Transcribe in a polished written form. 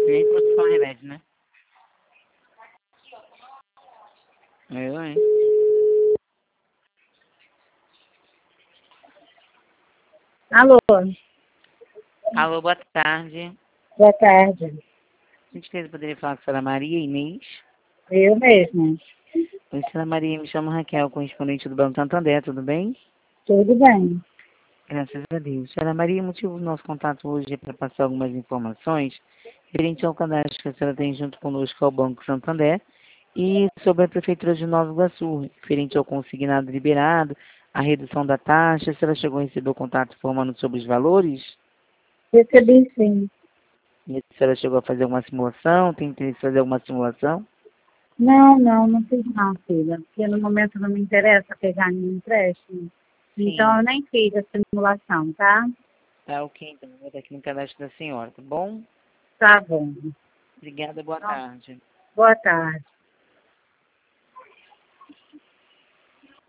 Nem posso tomar remédio, né? Eu, hein? Alô, Alô, boa tarde. boa tarde. Gentileza, poderia falar com a senhora Maria Inês? Eu mesma. Oi, senhora Maria, me chamo Raquel, correspondente do Banco Santander, tudo bem? Tudo bem. Graças a Deus. Senhora Maria, o motivo do nosso contato hoje é para passar algumas informações referente ao cadastro que a senhora tem junto conosco ao Banco Santander e sobre a Prefeitura de Nova Iguaçu, referente ao consignado liberado, a redução da taxa. A senhora chegou a receber o contato informando sobre os valores? Recebi sim. E a senhora chegou a fazer alguma simulação? Tem interesse em fazer alguma simulação? Não fiz não, filha. Porque no momento não me interessa pegar nenhum empréstimo. Então Sim. eu nem fiz a simulação, tá? Tá ok, então. Vou botar aqui no cadastro da senhora, tá bom? Tá bom. Obrigada, boa Então, tarde. boa tarde.